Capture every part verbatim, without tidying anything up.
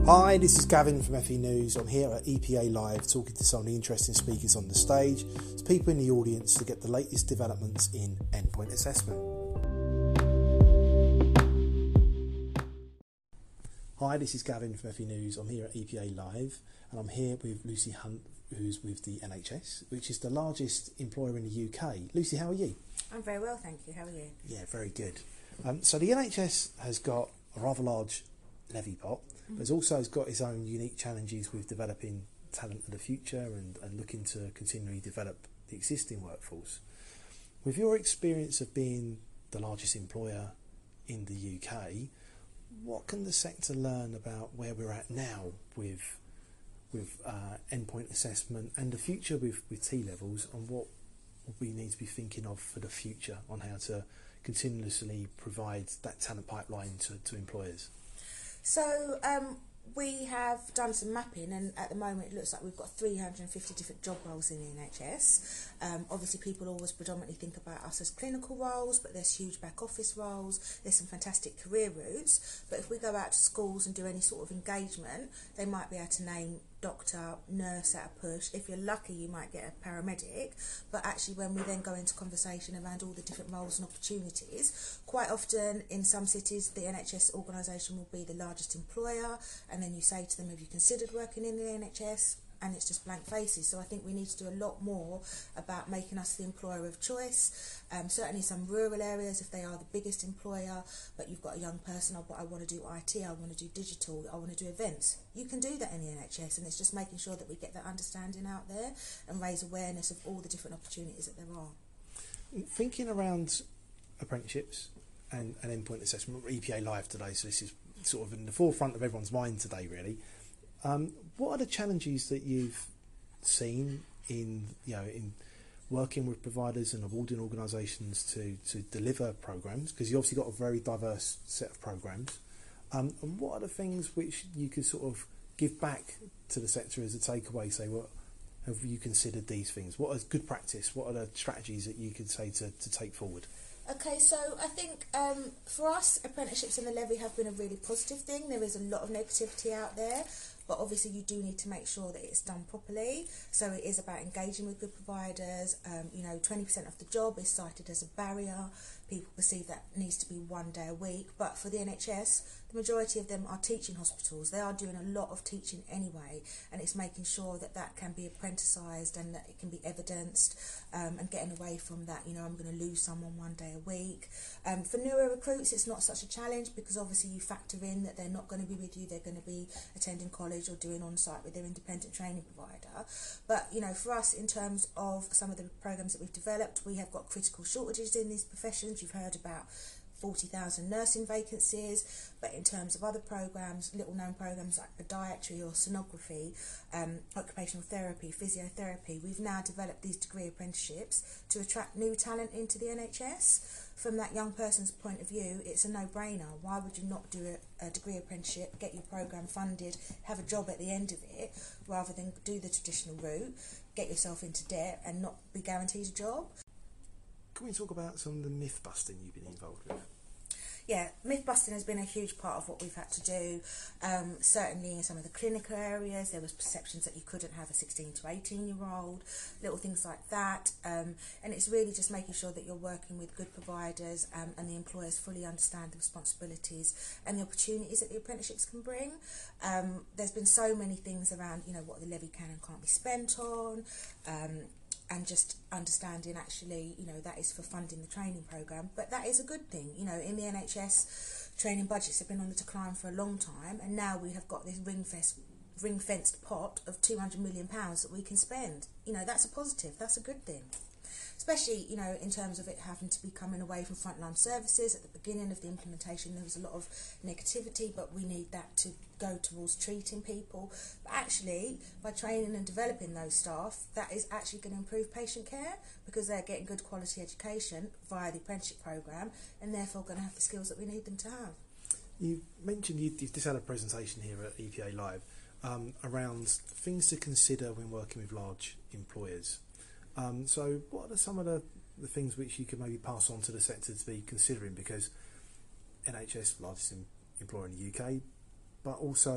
Hi, this is Gavin from F E News. I'm here at E P A Live talking to some of the interesting speakers on the stage. There's people in the audience to get the latest developments in endpoint assessment. Hi, this is Gavin from F E News. I'm here at E P A Live and I'm here with Lucy Hunt, who's with the N H S, which is the largest employer in the U K. Lucy, how are you? I'm very well, thank you. How are you? Yeah, very good. Um, so the N H S has got a rather large levy pot, mm-hmm. but it's also has got its own unique challenges with developing talent for the future and, and looking to continually develop the existing workforce. With your experience of being the largest employer in the U K, what can the sector learn about where we're at now with with uh, endpoint assessment and the future with, with T-levels, and what we need to be thinking of for the future on how to continuously provide that talent pipeline to, to employers? So um, we have done some mapping, and at the moment it looks like we've got three hundred fifty different job roles in the N H S. Um, obviously people always predominantly think about us as clinical roles, but there's huge back office roles, there's some fantastic career routes. But if we go out to schools and do any sort of engagement, they might be able to name doctor, nurse at a push. If you're lucky, you might get a paramedic. But actually, when we then go into conversation around all the different roles and opportunities, quite often in some cities, the N H S organisation will be the largest employer, and then you say to them, have you considered working in the N H S? And it's just blank faces. So I think we need to do a lot more about making us the employer of choice. Um, certainly some rural areas, if they are the biggest employer, but you've got a young person, oh, but I want to do I T, I want to do digital, I want to do events. You can do that in the N H S, and it's just making sure that we get that understanding out there and raise awareness of all the different opportunities that there are. Thinking around apprenticeships and, and endpoint assessment, we're E P A Live today, so this is sort of in the forefront of everyone's mind today, really. Um, what are the challenges that you've seen in, you know, in working with providers and awarding organisations to, to deliver programmes? Because you obviously got a very diverse set of programmes. Um, and what are the things which you could sort of give back to the sector as a takeaway? Say, what have you considered these things? What is good practice? What are the strategies that you could say to, to take forward? Okay, so I think um, for us, apprenticeships and the levy have been a really positive thing. There is a lot of negativity out there, but obviously you do need to make sure that it's done properly. So it is about engaging with good providers. Um, you know, twenty percent of the job is cited as a barrier. People perceive that needs to be one day a week. But for the N H S, the majority of them are teaching hospitals. They are doing a lot of teaching anyway, and it's making sure that that can be apprenticised and that it can be evidenced, um, and getting away from that, you know, I'm going to lose someone one day a week. Um, for newer recruits, it's not such a challenge because obviously you factor in that they're not going to be with you, they're going to be attending college or doing on-site with their independent training provider. But, you know, for us, in terms of some of the programmes that we've developed, we have got critical shortages in these professions. You've heard about forty thousand nursing vacancies, but in terms of other programmes, little known programmes like podiatry or sonography, um, occupational therapy, physiotherapy, we've now developed these degree apprenticeships to attract new talent into the N H S. From that young person's point of view, it's a no-brainer. Why would you not do a, a degree apprenticeship, get your programme funded, have a job at the end of it, rather than do the traditional route, get yourself into debt and not be guaranteed a job? Can we talk about some of the myth busting you've been involved with? Yeah, myth busting has been a huge part of what we've had to do. Um, certainly in some of the clinical areas, there was perceptions that you couldn't have a sixteen to eighteen year old, little things like that. Um, and it's really just making sure that you're working with good providers, um, and the employers fully understand the responsibilities and the opportunities that the apprenticeships can bring. Um, there's been so many things around, you know, what the levy can and can't be spent on. Um, and just understanding actually, you know, that is for funding the training programme, but that is a good thing. You know, in the N H S, training budgets have been on the decline for a long time, and now we have got this ring-fenced, ring-fenced pot of two hundred million pounds that we can spend. You know, that's a positive, that's a good thing. Especially, you know, in terms of it having to be coming away from frontline services. At the beginning of the implementation, there was a lot of negativity, but we need that to go towards treating people. But actually, by training and developing those staff, that is actually going to improve patient care because they're getting good quality education via the apprenticeship programme and therefore going to have the skills that we need them to have. You mentioned you, you've just had a presentation here at E P A Live um, around things to consider when working with large employers. Um, so what are some of the, the things which you could maybe pass on to the sector to be considering? Because N H S, largest em- employer in the U K, but also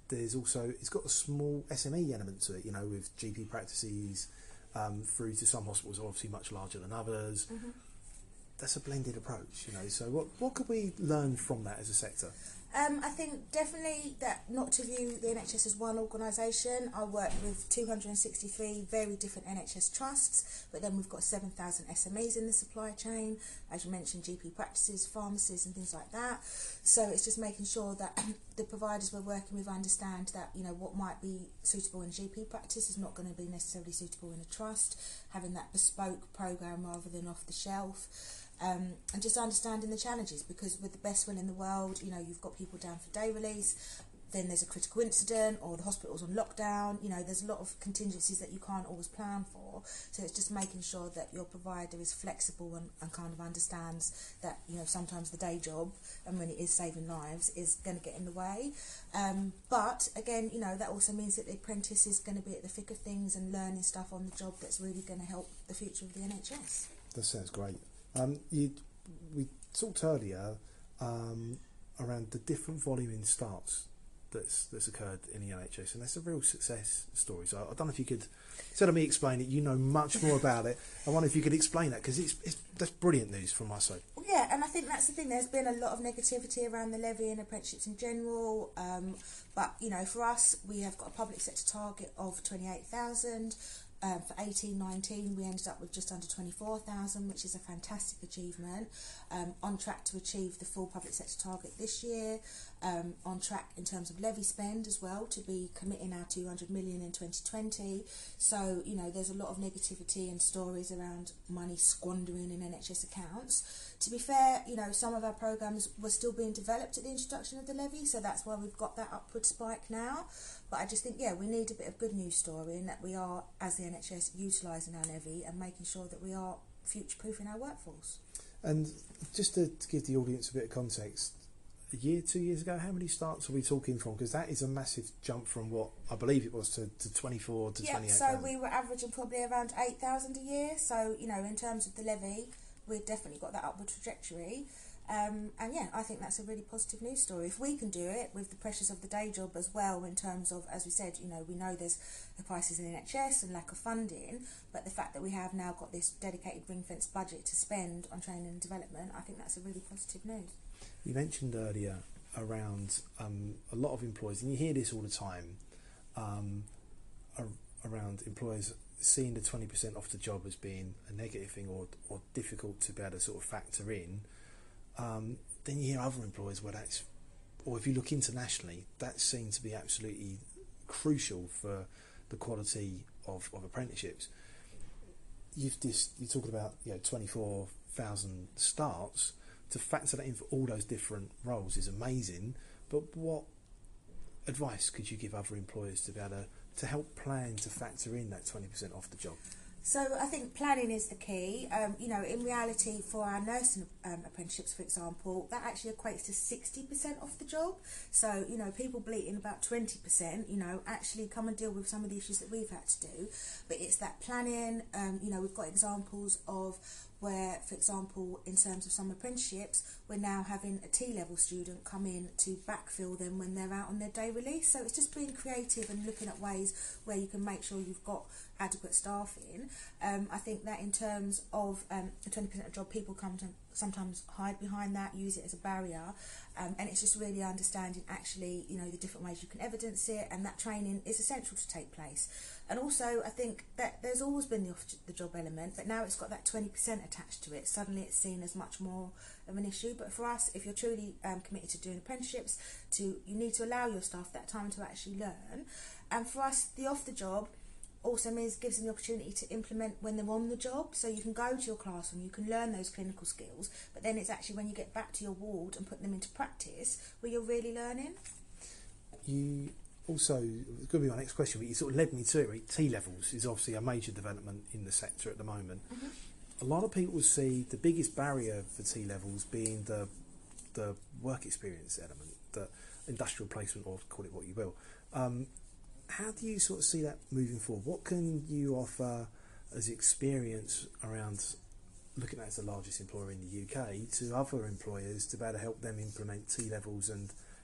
there's also, it's got a small S M E element to it, you know, with G P practices um, through to some hospitals are obviously much larger than others. Mm-hmm. That's a blended approach, you know. So what what could we learn from that as a sector? Um, I think definitely that not to view the N H S as one organisation. I work with two hundred sixty-three very different N H S trusts, but then we've got seven thousand S M Es in the supply chain, as you mentioned, G P practices, pharmacies and things like that. So it's just making sure that the providers we're working with understand that, you know, what might be suitable in G P practice is not going to be necessarily suitable in a trust, having that bespoke programme rather than off the shelf. Um, and just understanding the challenges, because with the best will in the world, you know, you've got people down for day release, then there's a critical incident or the hospital's on lockdown, you know, there's a lot of contingencies that you can't always plan for. So it's just making sure that your provider is flexible and, and kind of understands that, you know, sometimes the day job, and when it is saving lives, is going to get in the way. Um, but again, you know, that also means that the apprentice is going to be at the thick of things and learning stuff on the job that's really going to help the future of the N H S. That sounds great. Um, you, we talked earlier um, around the different volume in starts that's that's occurred in the N H S, and that's a real success story. So I, I don't know if you could, instead of me explain it, you know much more about it. I wonder if you could explain that, because it's, it's that's brilliant news from my side. Yeah, and I think that's the thing. There's been a lot of negativity around the levy and apprenticeships in general, um, but you know, for us, we have got a public sector target of twenty-eight thousand. Um, for eighteen nineteen, we ended up with just under twenty-four thousand, which is a fantastic achievement. Um, on track to achieve the full public sector target this year. Um, on track in terms of levy spend as well, to be committing our two hundred million in twenty twenty. So, you know, there's a lot of negativity and stories around money squandering in N H S accounts. To be fair, you know, some of our programmes were still being developed at the introduction of the levy, so that's why we've got that upward spike now. But I just think, yeah, we need a bit of good news story, in that we are, as the N H S, utilising our levy and making sure that we are future-proofing our workforce. And just to, to give the audience a bit of context, a year, two years ago, how many starts are we talking from? Because that is a massive jump from what I believe it was to, to twenty-four to yeah, twenty-eight. So we were averaging probably around eight thousand a year. So, you know, in terms of the levy, we've definitely got that upward trajectory. Um, and yeah, I think that's a really positive news story. If we can do it with the pressures of the day job as well, in terms of, as we said, you know, we know there's the crisis in the N H S and lack of funding, but the fact that we have now got this dedicated ring-fenced budget to spend on training and development, I think that's a really positive news. You mentioned earlier around um, a lot of employers, and you hear this all the time, um, ar- around employers seeing the twenty percent off the job as being a negative thing, or, or difficult to be able to sort of factor in. Um, then you hear other employers where that's, or if you look internationally, that's seen to be absolutely crucial for the quality of, of apprenticeships. You've just, you're talking about, you know, twenty-four thousand starts. To factor that in for all those different roles is amazing, but what advice could you give other employers to be able to, to help plan to factor in that twenty percent off the job? So I think planning is the key. Um, you know, in reality, for our nursing um, apprenticeships, for example, that actually equates to sixty percent off the job. So, you know, people bleating about twenty percent, you know, actually come and deal with some of the issues that we've had to do. But it's that planning. Um, you know, we've got examples of where, for example, in terms of some apprenticeships, we're now having a T-level student come in to backfill them when they're out on their day release. So it's just being creative and looking at ways where you can make sure you've got adequate staff in. Um, I think that in terms of um, the twenty percent of job, people come to sometimes hide behind that, use it as a barrier, um, and it's just really understanding actually, you know, the different ways you can evidence it, and that training is essential to take place. And also, I think that there's always been the off the job element, but now it's got that twenty percent attached to it. Suddenly it's seen as much more of an issue. But for us, if you're truly um, committed to doing apprenticeships, to you need to allow your staff that time to actually learn. And for us, the off the job also means gives them the opportunity to implement when they're on the job. So you can go to your classroom, you can learn those clinical skills, but then it's actually when you get back to your ward and put them into practice where you're really learning. You also, it's going to be my next question, but you sort of led me to it, right? T-levels is obviously a major development in the sector at the moment. Mm-hmm. A lot of people see the biggest barrier for T-levels being the the work experience element, the industrial placement, or call it what you will. Um, how do you sort of see that moving forward? What can you offer as experience around looking at as the largest employer in the U K to other employers to be able to help them implement T-levels and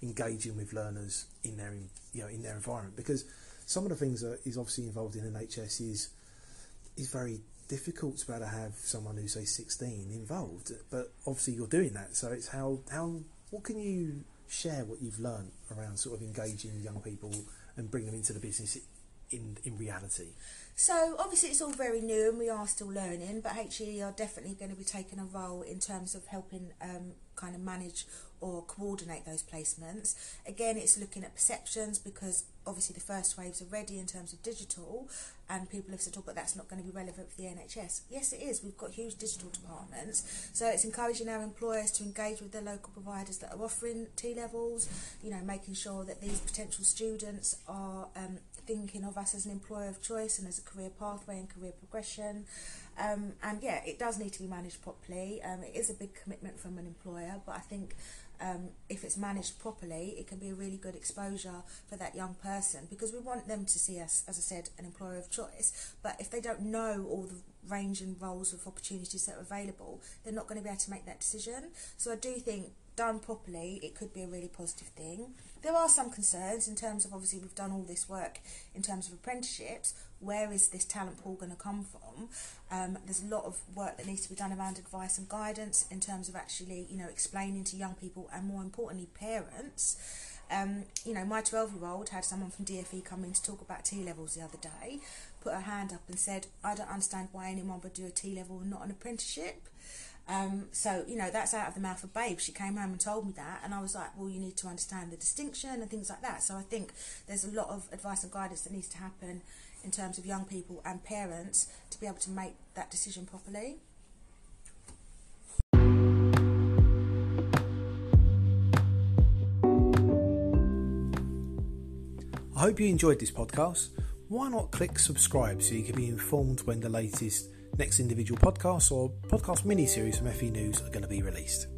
engaging with learners in their you know in their environment, because some of the things that is obviously involved in N H S is is very difficult to be able to have someone who's say sixteen involved, but obviously you're doing that, so it's how how what can you share what you've learned around sort of engaging young people and bring them into the business in in reality? So obviously it's all very new and we are still learning, but H E E are definitely going to be taking a role in terms of helping um, kind of manage or coordinate those placements. Again, it's looking at perceptions, because obviously the first waves are ready in terms of digital, and people have said, oh, but that's not going to be relevant for the N H S. Yes, it is. We've got huge digital departments. So it's encouraging our employers to engage with their local providers that are offering T-levels, you know, making sure that these potential students are um, thinking of us as an employer of choice and as a career pathway and career progression. Um, and yeah, it does need to be managed properly. Um, it is a big commitment from an employer, but I think um, if it's managed properly, it can be a really good exposure for that young person, because we want them to see us, as I said, an employer of choice. But if they don't know all the range and roles of opportunities that are available, they're not going to be able to make that decision. So I do think, done properly, it could be a really positive thing. There are some concerns in terms of, obviously we've done all this work in terms of apprenticeships. Where is this talent pool going to come from? Um, there's a lot of work that needs to be done around advice and guidance in terms of actually, you know, explaining to young people, and more importantly parents. Um, you know, my twelve-year-old had someone from D F E come in to talk about T-levels the other day, put her hand up and said, I don't understand why anyone would do a T-level and not an apprenticeship. Um, so, you know, that's out of the mouth of babes. She came home and told me that, and I was like, well, you need to understand the distinction and things like that. So I think there's a lot of advice and guidance that needs to happen in terms of young people and parents to be able to make that decision properly. I hope you enjoyed this podcast. Why not click subscribe so you can be informed when the latest Next Individual podcasts or podcast mini-series from F E News are going to be released.